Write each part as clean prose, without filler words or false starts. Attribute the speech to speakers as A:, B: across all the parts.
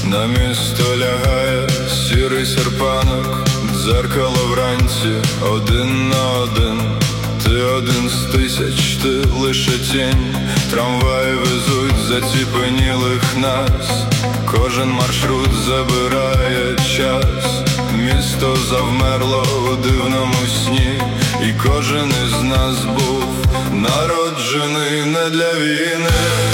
A: На місто лягає сірий серпанок, дзеркало вранці один на один. Ти один з тисяч, ти лише тінь. Трамваї везуть заціпенілих нас, кожен маршрут забирає час. Місто завмерло у дивному сні, і кожен із нас був народжений не для війни.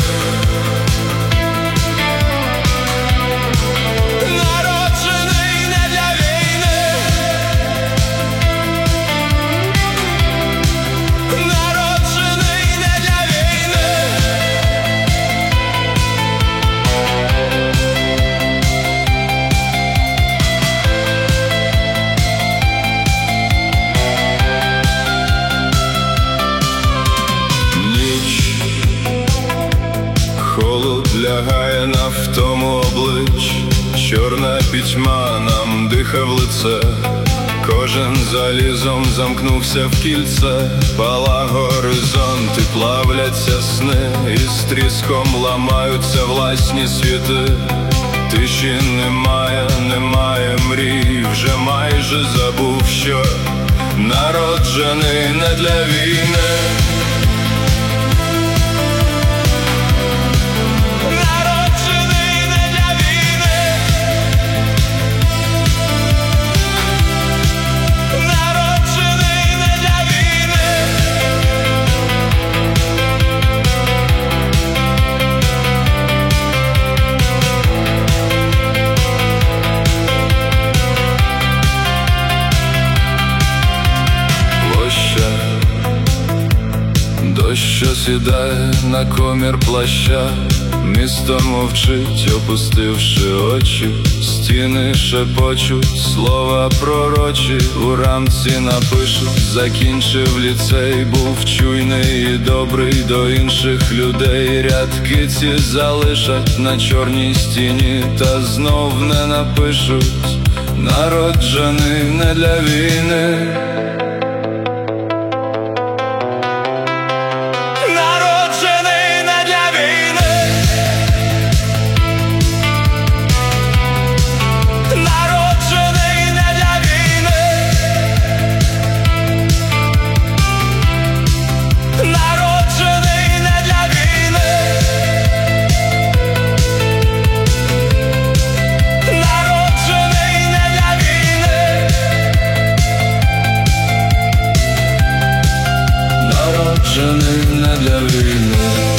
A: Холод лягає на втому облич, чорна пітьма нам дихає в лице. Кожен залізом замкнувся в кільце, пала горизонти, плавляться сни, і з тріском ламаються власні світи. Тиші немає, немає мрій, вже майже забув, що народжений не для війни. Дощ, що сідає на комір плаща, місто мовчить, опустивши очі. Стіни шепочуть слова пророчі, у рамці напишуть: закінчив ліцей, був чуйний і добрий до інших людей. Рядки ці залишать на чорній стіні, та знов не напишуть: народжений не для війни. Народжений не для війни.